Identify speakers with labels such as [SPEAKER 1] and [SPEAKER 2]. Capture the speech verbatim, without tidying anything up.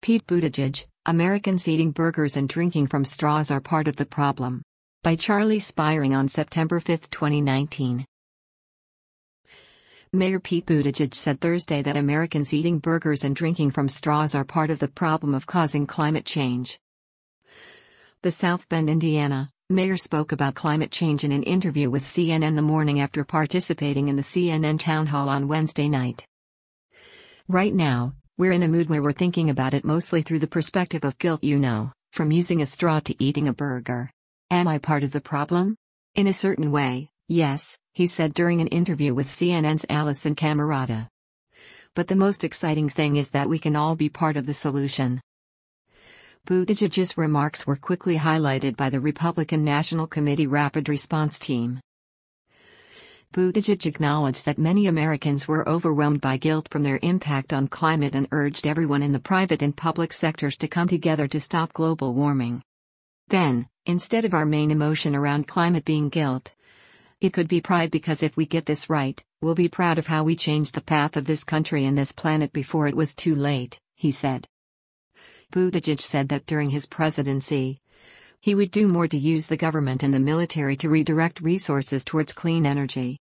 [SPEAKER 1] Pete Buttigieg, Americans eating burgers and drinking from straws are part of the problem. By Charlie Spiring on September fifth, twenty nineteen. Mayor Pete Buttigieg said Thursday that Americans eating burgers and drinking from straws are part of the problem of causing climate change. The South Bend, Indiana, mayor spoke about climate change in an interview with C N N the morning after participating in the C N N town hall on Wednesday night. Right now, we're in a mood where we're thinking about it mostly through the perspective of guilt, you know, from using a straw to eating a burger. Am I part of the problem? In a certain way, yes, he said during an interview with C N N's Alisyn Camerota. But the most exciting thing is that we can all be part of the solution. Buttigieg's remarks were quickly highlighted by the Republican National Committee Rapid Response Team. Buttigieg acknowledged that many Americans were overwhelmed by guilt from their impact on climate and urged everyone in the private and public sectors to come together to stop global warming. Then, instead of our main emotion around climate being guilt, it could be pride, because if we get this right, we'll be proud of how we changed the path of this country and this planet before it was too late, he said. Buttigieg said that during his presidency, he would do more to use the government and the military to redirect resources towards clean energy.